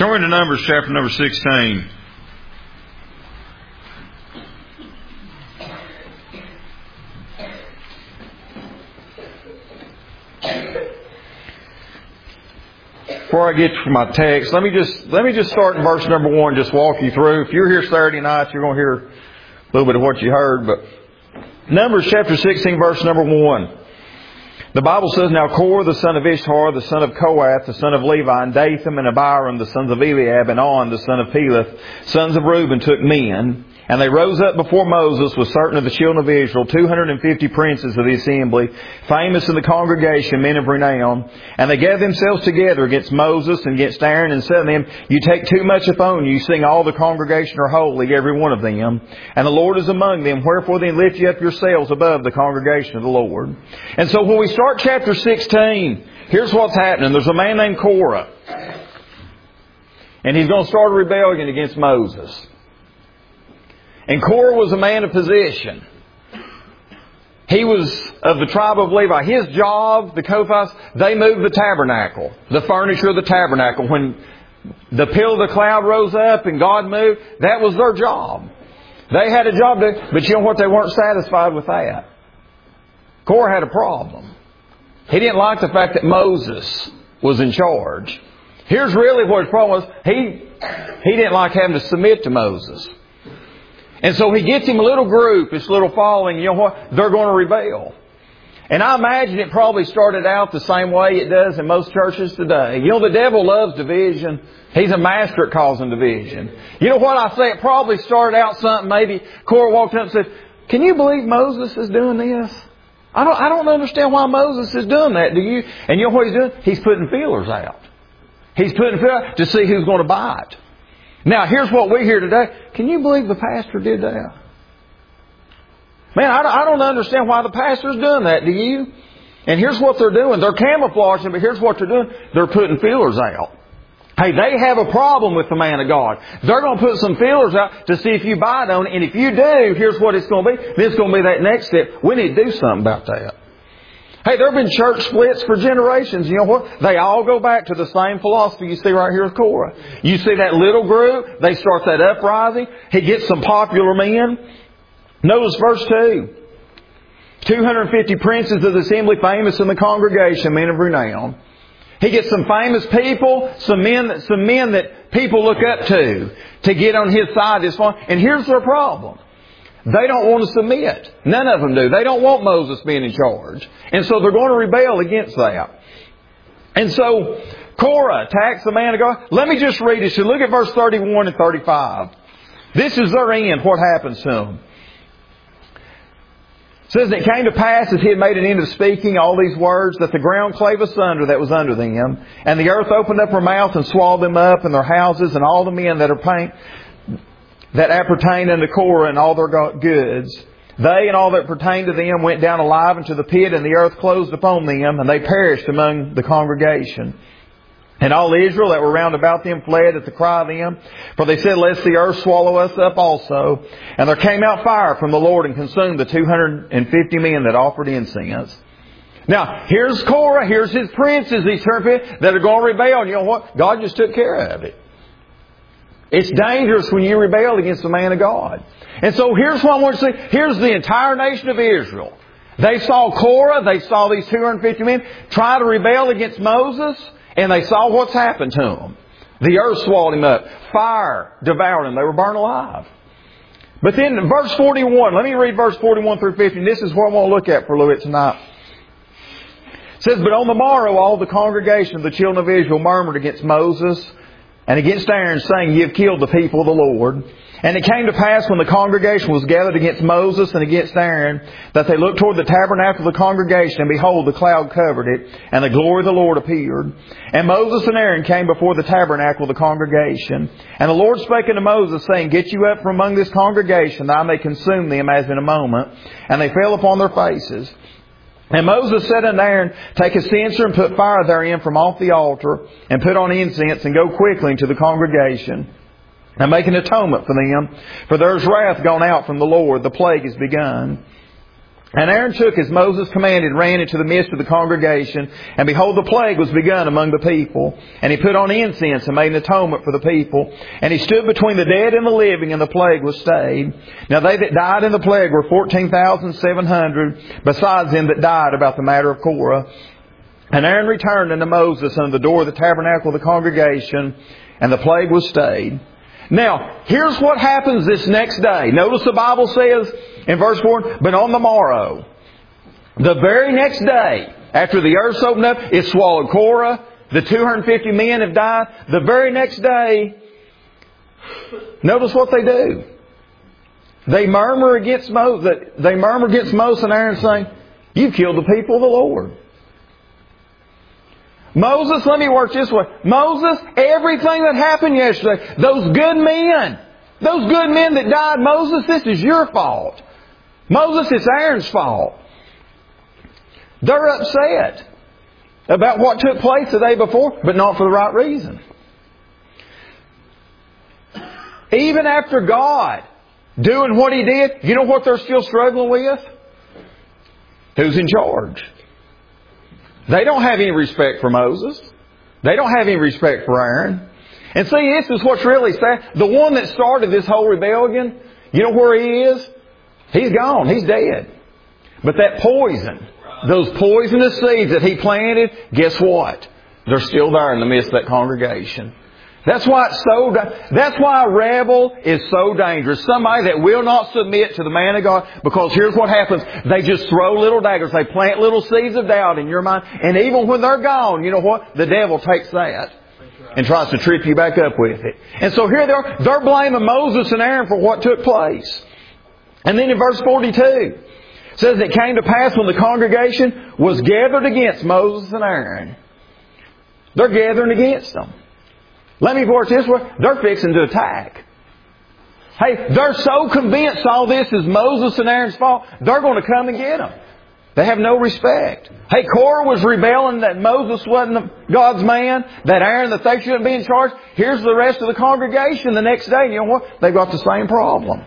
Turn to Numbers chapter number 16. Before I get to my text, let me just start in verse number 1, just walk you through. If you're here Saturday night, you're going to hear a little bit of what you heard. But Numbers chapter 16, verse number 1. The Bible says, Now Korah, the son of Ishtar, the son of Kohath, the son of Levi, and Dathan and Abiram, the sons of Eliab, and On, the son of Peleth, sons of Reuben, took men. And they rose up before Moses with certain of the children of Israel, 250 princes of the assembly, famous in the congregation, men of renown. And they gathered themselves together against Moses and against Aaron, and said to them, You take too much upon you, seeing all the congregation are holy, every one of them. And the Lord is among them. Wherefore then lift ye up yourselves above the congregation of the Lord. And so when we start chapter 16, here's what's happening. There's a man named Korah. And he's going to start a rebellion against Moses. And Korah was a man of position. He was of the tribe of Levi. His job, the Kohathites, they moved the tabernacle, the furniture of the tabernacle. When the pillar of the cloud rose up and God moved, that was their job. They had a job to do, but you know what? They weren't satisfied with that. Korah had a problem. He didn't like the fact that Moses was in charge. Here's really what his problem was. He didn't like having to submit to Moses. And so he gets him a little group, this little following. You know what? They're going to rebel. And I imagine it probably started out the same way it does in most churches today. You know, the devil loves division. He's a master at causing division. You know what I say? It probably started out something. Maybe Korah walked up and said, Can you believe Moses is doing this? I don't understand why Moses is doing that. Do you? And you know what he's doing? He's putting feelers out. He's putting feelers out to see who's going to bite. Now, here's what we hear today. Can you believe the pastor did that? Man, I don't understand why the pastor's doing that, do you? And here's what they're doing. They're camouflaging, but here's what they're doing. They're putting feelers out. Hey, they have a problem with the man of God. They're going to put some feelers out to see if you bite on it. And if you do, here's what it's going to be. Then it's going to be that next step. We need to do something about that. Hey, there have been church splits for generations. You know what? They all go back to the same philosophy you see right here with Korah. You see that little group, they start that uprising. He gets some popular men. Notice verse 2. 250 princes of the assembly, famous in the congregation, men of renown. He gets some famous people, some men that people look up to get on his side this one. And here's their problem. They don't want to submit. None of them do. They don't want Moses being in charge. And so they're going to rebel against that. And so Korah attacks the man of God. Let me just read it. So look at verse 31 and 35. This is their end, what happens to them. It says, And it came to pass as he had made an end of speaking all these words, that the ground clave asunder that was under them, and the earth opened up her mouth and swallowed them up, and their houses, and all the men that appertained unto Korah and all their goods. They and all that pertained to them went down alive into the pit, and the earth closed upon them, and they perished among the congregation. And all Israel that were round about them fled at the cry of them, for they said, Lest the earth swallow us up also. And there came out fire from the Lord and consumed the 250 men that offered incense. Now, here's Korah, here's his princes, these that are going to rebel. And you know what? God just took care of it. It's dangerous when you rebel against the man of God. And so here's what I want to see. Here's the entire nation of Israel. They saw Korah, they saw these 250 men try to rebel against Moses, and they saw what's happened to them. The earth swallowed him up. Fire devoured them. They were burned alive. But then in verse 41, let me read verse 41 through 50. And this is what I want to look at for a little bit tonight. It says, But on the morrow all the congregation of the children of Israel murmured against Moses and against Aaron, saying, Ye have killed the people of the Lord. And it came to pass when the congregation was gathered against Moses and against Aaron, that they looked toward the tabernacle of the congregation, and behold, the cloud covered it, and the glory of the Lord appeared. And Moses and Aaron came before the tabernacle of the congregation. And the Lord spake unto Moses, saying, Get you up from among this congregation, that I may consume them as in a moment. And they fell upon their faces. And Moses said unto Aaron, Take a censer and put fire therein from off the altar, and put on incense, and go quickly into the congregation, and make an atonement for them. For there is wrath gone out from the Lord, the plague is begun. And Aaron took as Moses commanded and ran into the midst of the congregation. And behold, the plague was begun among the people. And he put on incense and made an atonement for the people. And he stood between the dead and the living, and the plague was stayed. Now they that died in the plague were 14,700, besides them that died about the matter of Korah. And Aaron returned unto Moses unto the door of the tabernacle of the congregation, and the plague was stayed. Now, here's what happens this next day. Notice the Bible says in verse 4, but on the morrow, the very next day, after the earth's opened up, it swallowed Korah. The 250 men have died. The very next day, notice what they do. They murmur against Moses. They murmur against Moses and Aaron, saying, "You've killed the people of the Lord." Moses, let me work this way. Moses, everything that happened yesterday, those good men that died, Moses, this is your fault. Moses, it's Aaron's fault. They're upset about what took place the day before, but not for the right reason. Even after God doing what He did, you know what they're still struggling with? Who's in charge? They don't have any respect for Moses. They don't have any respect for Aaron. And see, this is what's really sad. The one that started this whole rebellion, you know where he is? He's gone. He's dead. But that poison, those poisonous seeds that he planted, guess what? They're still there in the midst of that congregation. That's why a rebel is so dangerous. Somebody that will not submit to the man of God, because here's what happens. They just throw little daggers. They plant little seeds of doubt in your mind. And even when they're gone, you know what? The devil takes that and tries to trip you back up with it. And so here they are. They're blaming Moses and Aaron for what took place. And then in verse 42, it says, it came to pass when the congregation was gathered against Moses and Aaron. They're gathering against them. Let me put it this way. They're fixing to attack. Hey, they're so convinced all this is Moses and Aaron's fault, they're going to come and get them. They have no respect. Hey, Korah was rebelling that Moses wasn't God's man, that Aaron, that they shouldn't be in charge. Here's the rest of the congregation the next day. You know what? They've got the same problem.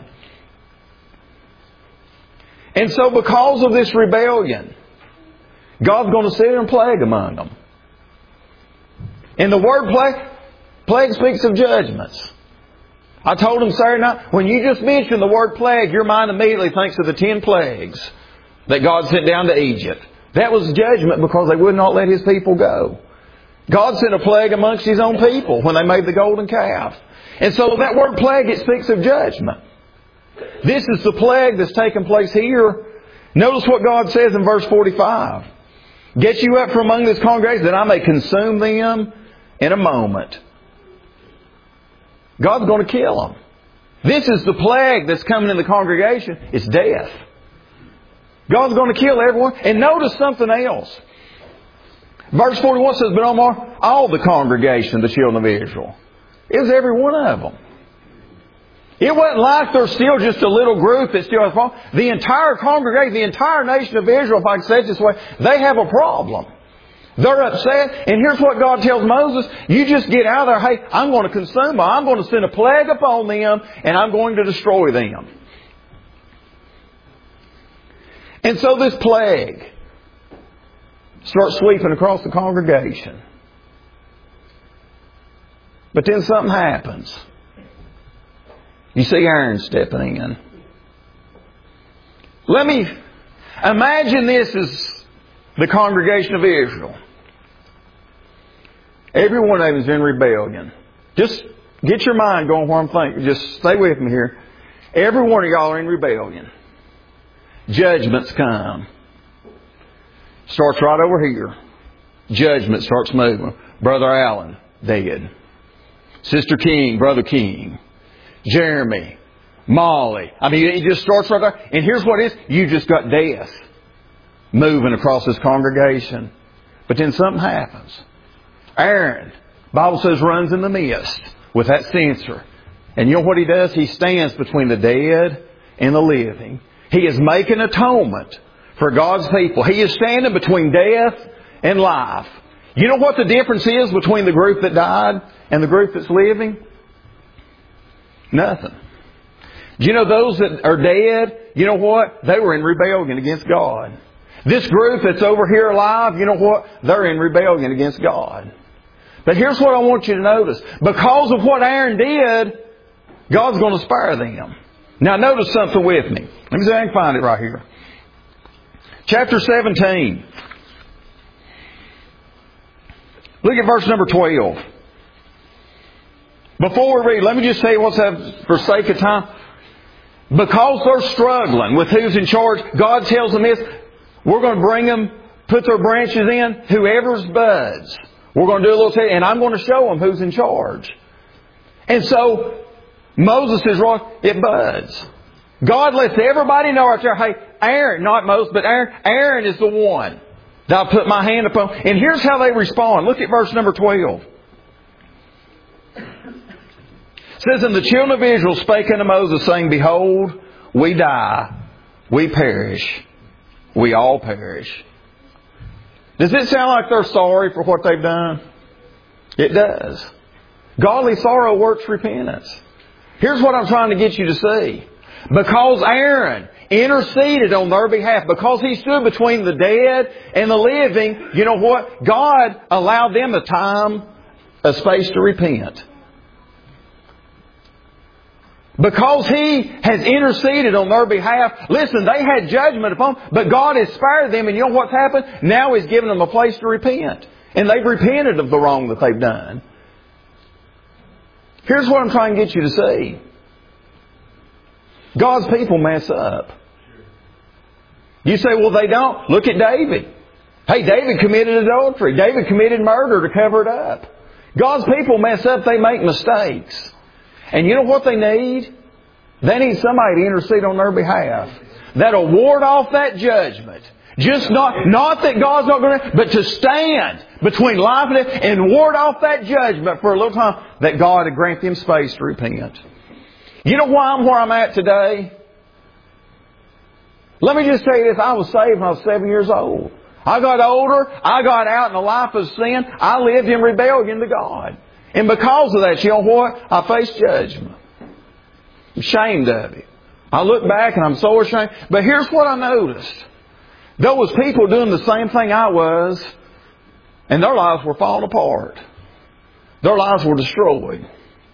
And so because of this rebellion, God's going to sit there and plague among them. And the word plague speaks of judgments. I told him Saturday night, when you just mention the word plague, your mind immediately thinks of the 10 plagues that God sent down to Egypt. That was judgment because they would not let His people go. God sent a plague amongst His own people when they made the golden calf. And so that word plague, it speaks of judgment. This is the plague that's taken place here. Notice what God says in verse 45. Get you up from among this congregation that I may consume them in a moment. God's going to kill them. This is the plague that's coming in the congregation. It's death. God's going to kill everyone. And notice something else. Verse 41 says, but on all the congregation of the children of Israel. It was every one of them. It wasn't like there's still just a little group that still has a problem. The entire congregation, the entire nation of Israel, if I can say it this way, they have a problem. They're upset. And here's what God tells Moses. You just get out of there. Hey, I'm going to consume them. I'm going to send a plague upon them. And I'm going to destroy them. And so this plague starts sweeping across the congregation. But then something happens. You see Aaron stepping in. Let me imagine this as the congregation of Israel. Every one of them is in rebellion. Just get your mind going where I'm thinking. Just stay with me here. Every one of y'all are in rebellion. Judgments come. Starts right over here. Judgment starts moving. Brother Allen, dead. Sister King, Brother King. Jeremy, Molly. I mean, it just starts right there. And here's what it is. You just got death moving across this congregation. But then something happens. Aaron, Bible says, runs in the midst with that censer. And you know what he does? He stands between the dead and the living. He is making atonement for God's people. He is standing between death and life. You know what the difference is between the group that died and the group that's living? Nothing. Do you know those that are dead? You know what? They were in rebellion against God. This group that's over here alive, you know what? They're in rebellion against God. But here's what I want you to notice. Because of what Aaron did, God's going to spare them. Now notice something with me. Let me see if I can find it right here. Chapter 17. Look at verse number 12. Before we read, let me just say what's that for sake of time. Because they're struggling with who's in charge, God tells them this. We're going to bring them, put their branches in, whoever's buds. We're going to do a little test, and I'm going to show them who's in charge. And so, Moses is wrong. It buds. God lets everybody know right there, hey, Aaron, not Moses, but Aaron is the one that I put my hand upon. And here's how they respond. Look at verse number 12. It says, and the children of Israel spake unto Moses, saying, behold, we die, we perish, we all perish. Does it sound like they're sorry for what they've done? It does. Godly sorrow works repentance. Here's what I'm trying to get you to see. Because Aaron interceded on their behalf, because he stood between the dead and the living, you know what? God allowed them a time, a space to repent. Because He has interceded on their behalf. Listen, they had judgment upon them, but God has spared them, and you know what's happened? Now He's given them a place to repent. And they've repented of the wrong that they've done. Here's what I'm trying to get you to see. God's people mess up. You say, well, they don't. Look at David. Hey, David committed adultery. David committed murder to cover it up. God's people mess up. They make mistakes. And you know what they need? They need somebody to intercede on their behalf. That'll ward off that judgment. Just not that God's not going to, but to stand between life and death and ward off that judgment for a little time, that God would grant them space to repent. You know why I'm where I'm at today? Let me just tell you this. I was saved when I was 7 years old. I got older. I got out in a life of sin. I lived in rebellion to God. And because of that, you know what? I faced judgment. I'm ashamed of it. I look back and I'm so ashamed. But here's what I noticed. There was people doing the same thing I was, and their lives were falling apart. Their lives were destroyed.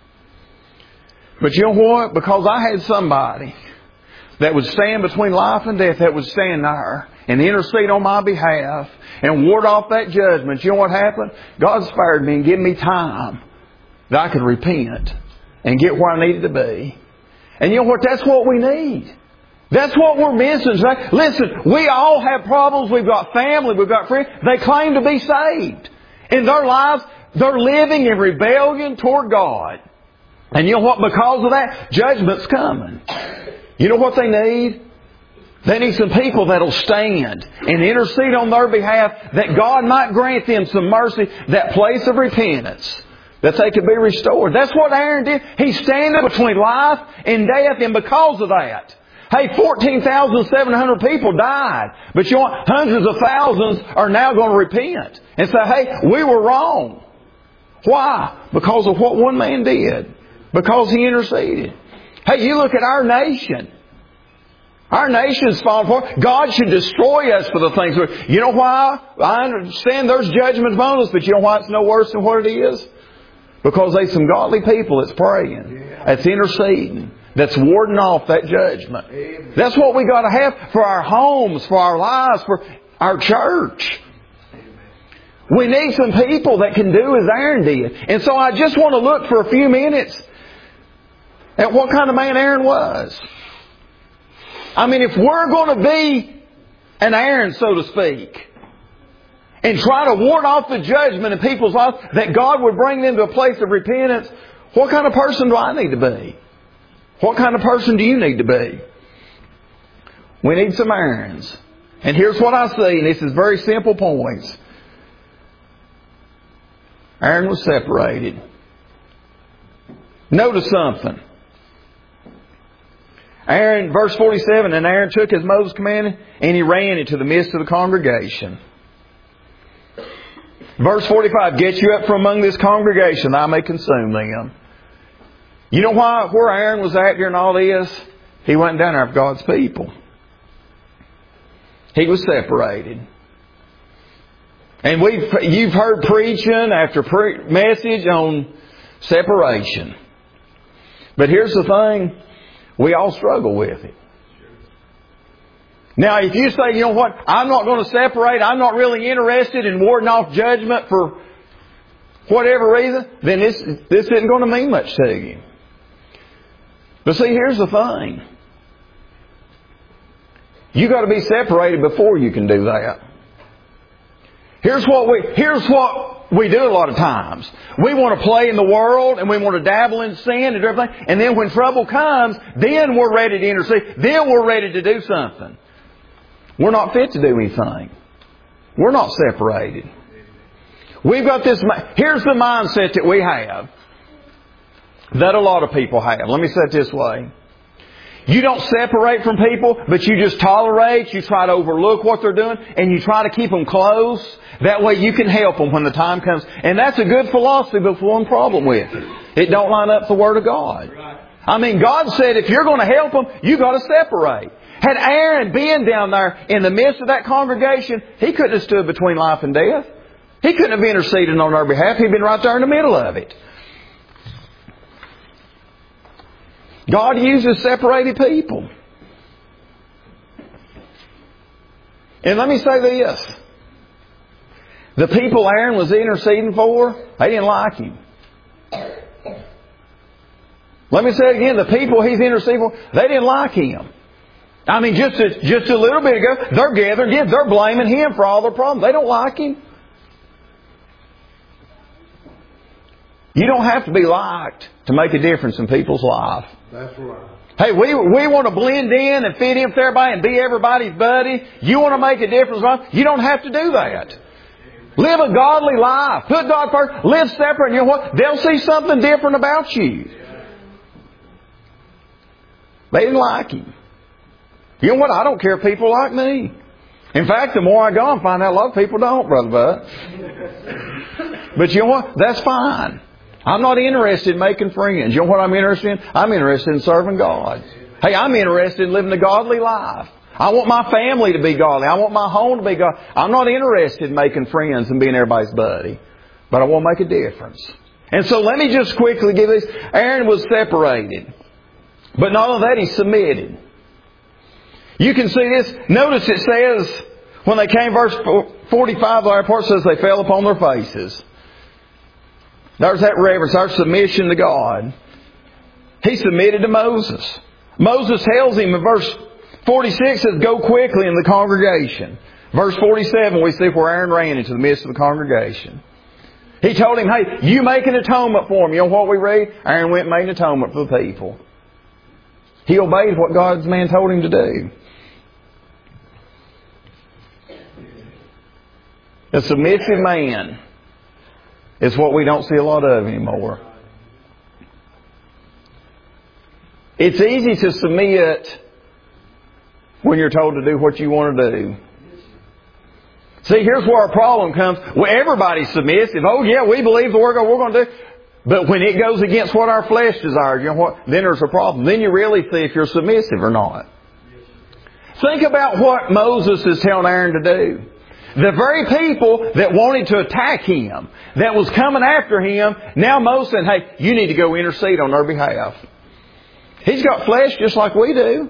But you know what? Because I had somebody that would stand between life and death, that would stand there and intercede on my behalf and ward off that judgment. You know what happened? God spared me and gave me time that I could repent and get where I needed to be. And you know what? That's what we need. That's what we're missing today. Listen, we all have problems. We've got family. We've got friends. They claim to be saved. In their lives, they're living in rebellion toward God. And you know what? Because of that, judgment's coming. You know what they need? They need some people that'll stand and intercede on their behalf, that God might grant them some mercy, that place of repentance, that they could be restored. That's what Aaron did. He's standing between life and death, and because of that, hey, 14,700 people died. But you know what? Hundreds of thousands are now going to repent and say, hey, we were wrong. Why? Because of what one man did. Because he interceded. Hey, you look at our nation. Our nation's fallen apart. God should destroy us for the things we... You know why? I understand there's judgment upon us, but you know why it's no worse than what it is? Because there's some godly people that's praying, that's interceding, that's warding off that judgment. Amen. That's what we got to have for our homes, for our lives, for our church. Amen. We need some people that can do as Aaron did. And so I just want to look for a few minutes at what kind of man Aaron was. I mean, if we're going to be an Aaron, so to speak, and try to ward off the judgment in people's lives, that God would bring them to a place of repentance, what kind of person do I need to be? What kind of person do you need to be? We need some Aarons. And here's what I see, and this is very simple points. Aaron was separated. Notice something. Aaron, verse 47, and Aaron took as Moses commanded, and he ran into the midst of the congregation. Verse 45, get you up from among this congregation, that I may consume them. You know why? Where Aaron was at during all this? He wasn't down there for God's people. He was separated. And you've heard preaching after message on separation. But here's the thing. We all struggle with it. Now, if you say, you know what, I'm not going to separate, I'm not really interested in warding off judgment for whatever reason, then this isn't going to mean much to you. But see, here's the thing. You got to be separated before you can do that. Here's what we do a lot of times. We want to play in the world and we want to dabble in sin and everything. And then when trouble comes, then we're ready to intercede. Then we're ready to do something. We're not fit to do anything. We're not separated. We've got this. Here's the mindset that we have. That a lot of people have. Let me say it this way. You don't separate from people, but you just tolerate. You try to overlook what they're doing, and you try to keep them close. That way you can help them when the time comes. And that's a good philosophy, but one problem with it. It don't line up with the Word of God. I mean, God said if you're going to help them, you got to separate. Had Aaron been down there in the midst of that congregation, he couldn't have stood between life and death. He couldn't have interceded on their behalf. He'd been right there in the middle of it. God uses separated people. And let me say this. The people Aaron was interceding for, they didn't like him. Let me say it again. The people he's interceding for, they didn't like him. I mean, just a little bit ago, they're gathering, they're blaming him for all their problems. They don't like him. You don't have to be liked to make a difference in people's life. That's right. Hey, we want to blend in and fit in with everybody and be everybody's buddy. You want to make a difference, right? You don't have to do that. Live a godly life. Put God first. Live separate. And you know what? They'll see something different about you. They didn't like him. You know what? I don't care if people like me. In fact, the more I go, I find out a lot of people don't, Brother Bud. But you know what? That's fine. I'm not interested in making friends. You know what I'm interested in? I'm interested in serving God. Hey, I'm interested in living a godly life. I want my family to be godly. I want my home to be godly. I'm not interested in making friends and being everybody's buddy. But I want to make a difference. And so let me just quickly give this. Aaron was separated. But not only that, he submitted. You can see this. Notice it says, when they came, verse 45, the part says they fell upon their faces. There's that reverence, our submission to God. He submitted to Moses. Moses tells him in verse 46, says, go quickly in the congregation. Verse 47, we see where Aaron ran into the midst of the congregation. He told him, hey, you make an atonement for him. You know what we read? Aaron went and made an atonement for the people. He obeyed what God's man told him to do. A submissive man is what we don't see a lot of anymore. It's easy to submit when you're told to do what you want to do. See, here's where our problem comes. Well, everybody's submissive. Oh, yeah, we believe the word of God, we're going to do. But when it goes against what our flesh desires, you know what? Then there's a problem. Then you really see if you're submissive or not. Think about what Moses is telling Aaron to do. The very people that wanted to attack him, that was coming after him, now Moses said, hey, you need to go intercede on their behalf. He's got flesh just like we do.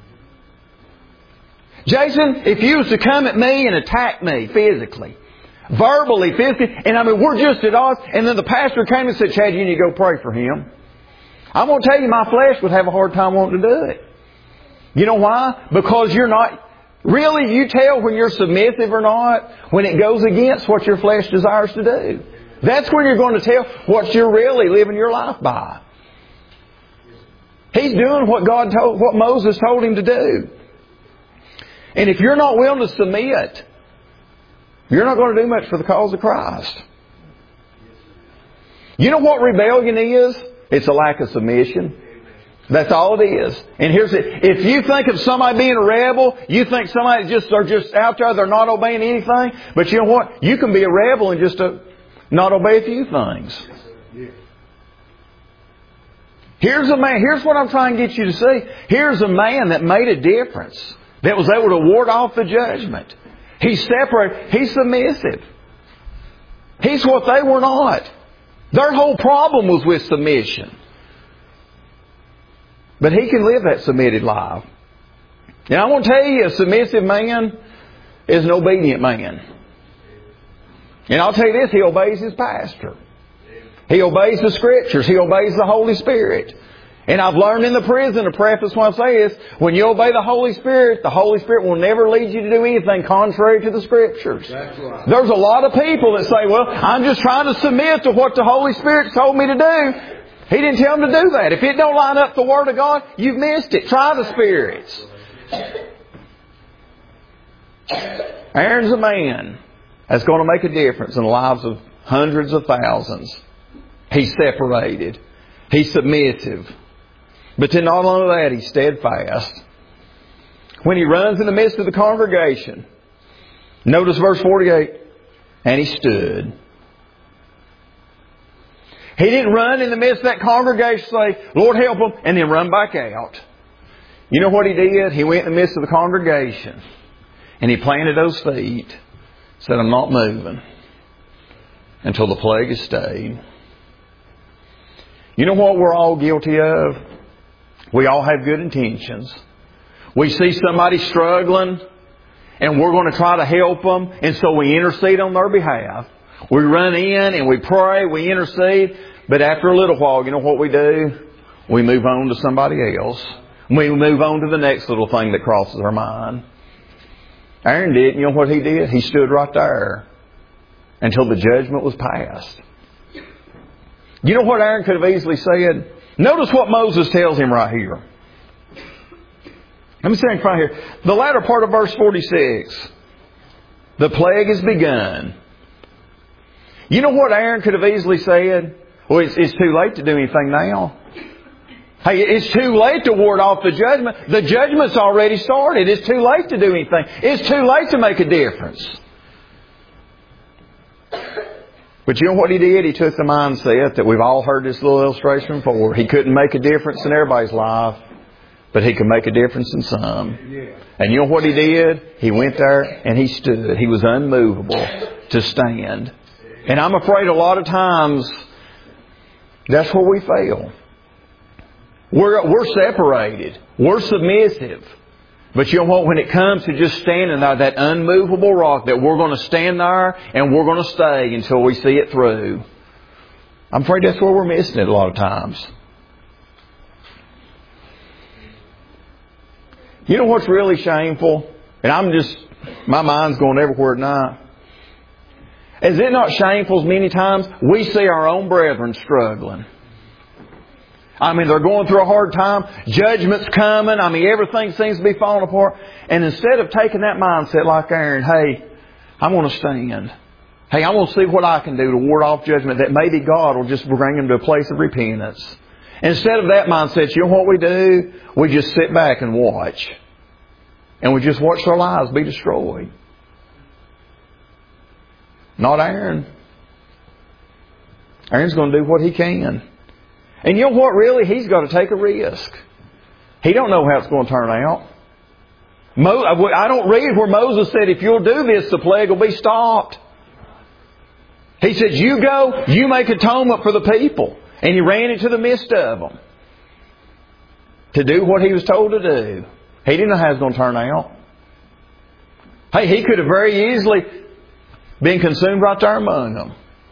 Jason, if you was to come at me and attack me physically, verbally, physically, and I mean, we're just at odds, and then the pastor came and said, Chad, you need to go pray for him. I'm going to tell you, my flesh would have a hard time wanting to do it. You know why? Because you're not... Really, you tell when you're submissive or not when it goes against what your flesh desires to do. That's when you're going to tell what you're really living your life by. He's doing what Moses told him to do. And if you're not willing to submit, you're not going to do much for the cause of Christ. You know what rebellion is? It's a lack of submission. That's all it is. And here's it. If you think of somebody being a rebel, you think somebody are just out there, they're not obeying anything. But you know what? You can be a rebel and just not obey a few things. Here's a man. Here's what I'm trying to get you to see. Here's a man that made a difference. That was able to ward off the judgment. He's separated. He's submissive. He's what they were not. Their whole problem was with submission. But he can live that submitted life. And I want to tell you, a submissive man is an obedient man. And I'll tell you this, he obeys his pastor. He obeys the Scriptures. He obeys the Holy Spirit. And I've learned in the prison, to preface what I say is, when you obey the Holy Spirit will never lead you to do anything contrary to the Scriptures. That's right. There's a lot of people that say, well, I'm just trying to submit to what the Holy Spirit told me to do. He didn't tell them to do that. If it don't line up with the Word of God, you've missed it. Try the spirits. Aaron's a man that's going to make a difference in the lives of hundreds of thousands. He's separated. He's submissive. But then not only that, he's steadfast. When he runs in the midst of the congregation, notice verse 48, and he stood. He didn't run in the midst of that congregation and say, Lord help him, and then run back out. You know what he did? He went in the midst of the congregation and he planted those feet. Said, I'm not moving until the plague has stayed. You know what we're all guilty of? We all have good intentions. We see somebody struggling and we're going to try to help them, and so we intercede on their behalf. We run in and we pray, we intercede, but after a little while, you know what we do? We move on to somebody else. We move on to the next little thing that crosses our mind. Aaron did. You know what he did? He stood right there until the judgment was passed. You know what Aaron could have easily said? Notice what Moses tells him right here. Let me say it right here. The latter part of verse 46. The plague has begun. You know what Aaron could have easily said? Well, it's too late to do anything now. Hey, it's too late to ward off the judgment. The judgment's already started. It's too late to do anything. It's too late to make a difference. But you know what he did? He took the mindset that we've all heard this little illustration before. He couldn't make a difference in everybody's life, but he could make a difference in some. And you know what he did? He went there and he stood. He was unmovable to stand. And I'm afraid a lot of times that's where we fail. We're separated. We're submissive. But you know what? When it comes to just standing there, that unmovable rock, that we're going to stand there and we're going to stay until we see it through. I'm afraid that's where we're missing it a lot of times. You know what's really shameful? And my mind's going everywhere tonight. Is it not shameful as many times we see our own brethren struggling? I mean, they're going through a hard time. Judgment's coming. I mean, everything seems to be falling apart. And instead of taking that mindset like Aaron, hey, I'm going to stand. Hey, I'm going to see what I can do to ward off judgment, that maybe God will just bring them to a place of repentance. Instead of that mindset, you know what we do? We just sit back and watch. And we just watch their lives be destroyed. Not Aaron. Aaron's going to do what he can. And you know what? Really, he's got to take a risk. He don't know how it's going to turn out. I don't read where Moses said, if you'll do this, the plague will be stopped. He said, you go, you make atonement for the people. And he ran into the midst of them to do what he was told to do. He didn't know how it was going to turn out. Hey, he could have very easily been consumed right there among them.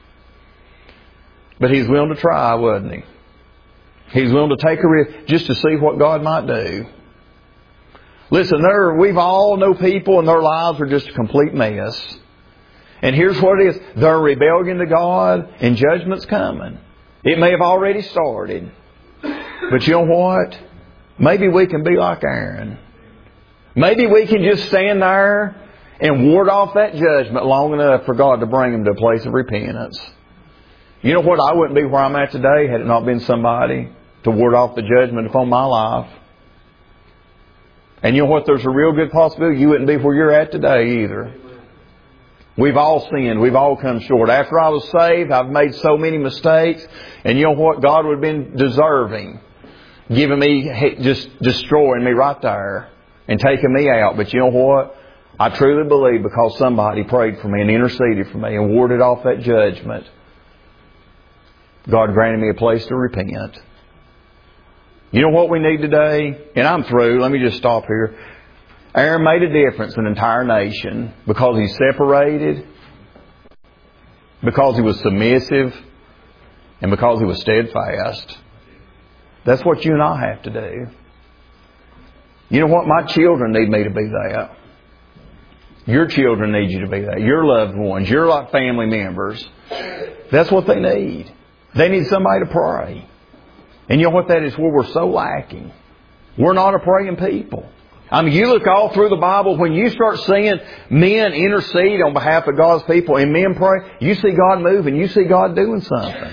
But he's willing to try, wasn't he? He's willing to take a risk just to see what God might do. Listen, we've all know people and their lives are just a complete mess. And here's what it is. They're rebellion to God and judgment's coming. It may have already started. But you know what? Maybe we can be like Aaron. Maybe we can just stand there and ward off that judgment long enough for God to bring them to a place of repentance. You know what? I wouldn't be where I'm at today had it not been somebody to ward off the judgment upon my life. And you know what? There's a real good possibility you wouldn't be where you're at today either. We've all sinned. We've all come short. After I was saved, I've made so many mistakes. And you know what? God would have been deserving giving me, just destroying me right there and taking me out. But you know what? I truly believe because somebody prayed for me and interceded for me and warded off that judgment, God granted me a place to repent. You know what we need today? And I'm through. Let me just stop here. Aaron made a difference in an entire nation because he separated, because he was submissive, and because he was steadfast. That's what you and I have to do. You know what? My children need me to be that. Your children need you to be that. Your loved ones, your family members. That's what they need. They need somebody to pray. And you know what that is? Where we're so lacking. We're not a praying people. I mean, you look all through the Bible, when you start seeing men intercede on behalf of God's people and men pray, you see God moving. You see God doing something.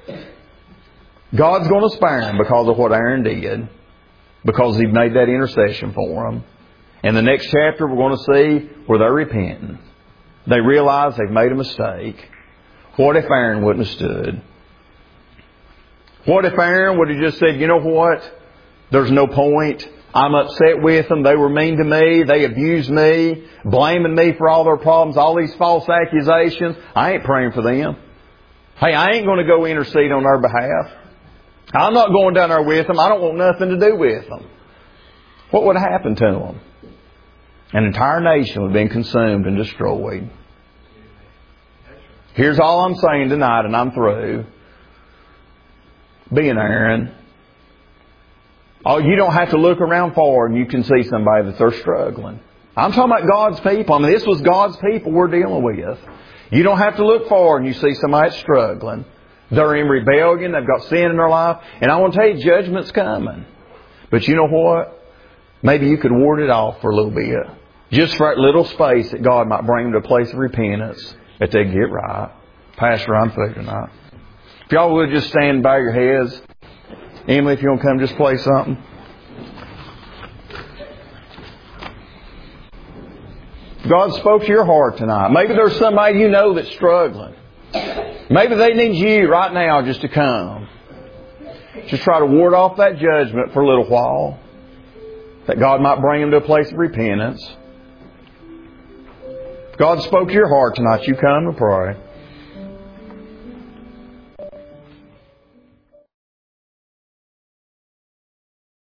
God's going to spare them because of what Aaron did. Because he made that intercession for them. In the next chapter, we're going to see where they're repenting. They realize they've made a mistake. What if Aaron wouldn't have stood? What if Aaron would have just said, you know what? There's no point. I'm upset with them. They were mean to me. They abused me, blaming me for all their problems, all these false accusations. I ain't praying for them. Hey, I ain't going to go intercede on their behalf. I'm not going down there with them. I don't want nothing to do with them. What would have happened to them? An entire nation would have been consumed and destroyed. Here's all I'm saying tonight, and I'm through. Be an Aaron. Oh, you don't have to look around far and you can see somebody that they're struggling. I'm talking about God's people. I mean, this was God's people we're dealing with. You don't have to look far and you see somebody that's struggling. They're in rebellion. They've got sin in their life. And I want to tell you, judgment's coming. But you know what? Maybe you could ward it off for a little bit. Just for that little space that God might bring them to a place of repentance that they get right. Pastor, I'm through tonight. If y'all would just stand by your heads. Emily, if you want to come just play something. God spoke to your heart tonight. Maybe there's somebody you know that's struggling. Maybe they need you right now just to come. Just try to ward off that judgment for a little while. That God might bring them to a place of repentance. If God spoke to your heart tonight, you come to pray.